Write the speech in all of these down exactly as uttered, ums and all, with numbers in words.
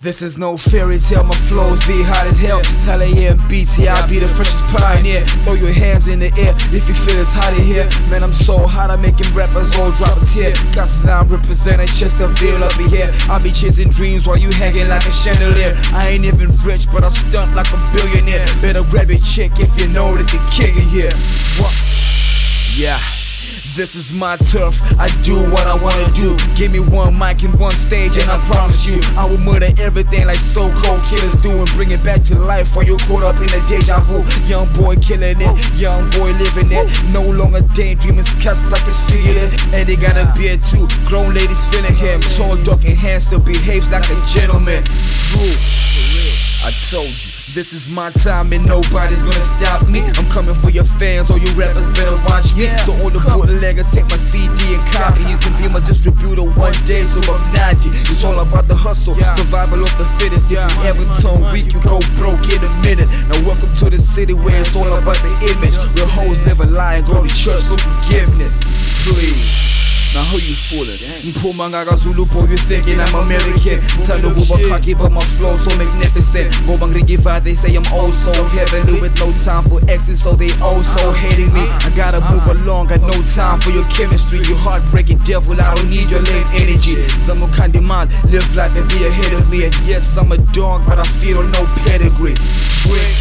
This is no fairy tale, my flows be hot as hell. Tally and B T, I'll be the freshest pioneer. Throw your hands in the air if you feel it's hot in here. Man, I'm so hot, I'm making rappers all drop a tear. Got slime representing Chesterfield up in here. I'll be chasing dreams while you hanging like a chandelier. I ain't even rich, but I stunt like a billionaire. Better grab a chick if you know that the king is here. What? Yeah. This is my turf, I do what I wanna do. Give me one mic and one stage and I promise you I will murder everything like so-called killers do, and bring it back to life while you're caught up in a deja vu. Young boy killing it, young boy living it. No longer daydreaming, cats suckers feel it. And they got a beard too, grown ladies feeling him. Tall, dark and handsome, behaves like a gentleman. True, I told you, this is my time and nobody's gonna stop me. I'm coming for your fans, all you rappers better watch me. To all the bootleggers, take my C D and copy. You can be my distributor one day, so I'm ninety. It's all about the hustle, survival of the fittest. If you ever turn weak, you go broke in a minute. Now welcome to the city where it's all about the image. Real hoes live a lie and go to church for forgiveness. Please. Now who you fooling? Mpuma ngaka Zulu boy, you thinking I'm American. Tando kuba cocky but my flow so magnificent. Ngoba ngirigify, they say I'm oh so heavenly. With no time for exes, so they oh so hating me. I gotta move along, got no time for your chemistry. You heartbreaking devil, I don't need your lame energy. Some kind of man, live life and be ahead of me. And yes, I'm a dog, but I feel on no pedigree. Trick.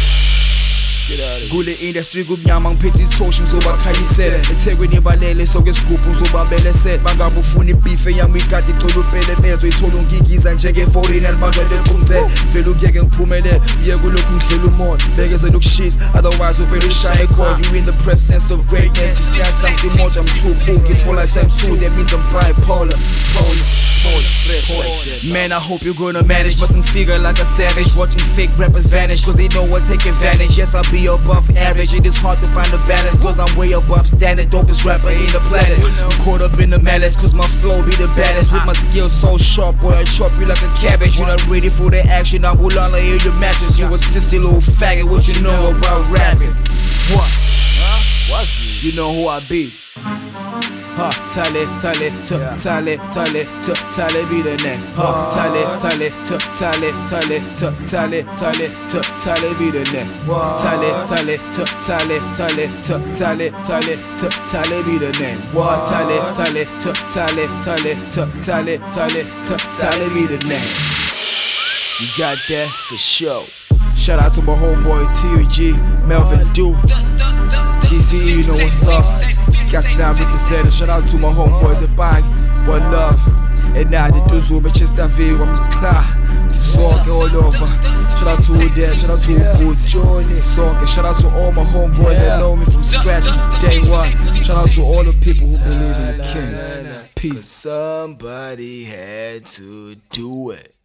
Kule industry kumnyama ngiphethe ithoshu ngizobakhanyisela. eThekwini balele soke isigubhu ngizobabelesela. Bangabufuni beef yami ikade ithola upele benzo ithola ungikiza njenge foreigner banjwa lequmze. Vele ukuyeke ngiphumelele uye kulokhu ngidlela umoya bekezela ukushisa, otherwise uvele ushaye khona. You in the presence of greatness, it's got something more. I'm too cool, get polar times two, that means I'm bipolar. Polar. Man, I hope you're gonna manage. Mustn't figure like a savage, watching fake rappers vanish, cause they know what take advantage. Yes, I'll be above average, it is hard to find a balance, cause I'm way above standard. Dopest rapper in the planet. I'm caught up in the malice, cause my flow be the baddest. With my skills so sharp, boy, I chop you like a cabbage. You're not ready for the action, I'm Ulala in your matches. You a sissy little faggot, what you know about rapping? What? What's you know who I be? Ha, tally, tally, t, tally, tally, t, tally be the name. Ha, tally, tally, t, tally, tally, t, tally, tally, t, tally be the name. Tally, tally, t, tally, tally, t, tally, tally, t, tally be the name. Tally, tally, t, tally, tally, t, tally, tally, t, tally be the name. You got that for sure. Shout out to my homeboy T U G, Melvin Du, D C E, you know what's up. Got slime representing. Shout out to my homeboys at Bang, one love. And now the Duzu, but just that video, I'm just clear. Sisonke all over. Shout out to Udell, shout out to Uboots, Sisonke. Shout out to all my homeboys that know me from scratch from day one. Shout out to all the people who believe in the king. Peace. Somebody had to do it.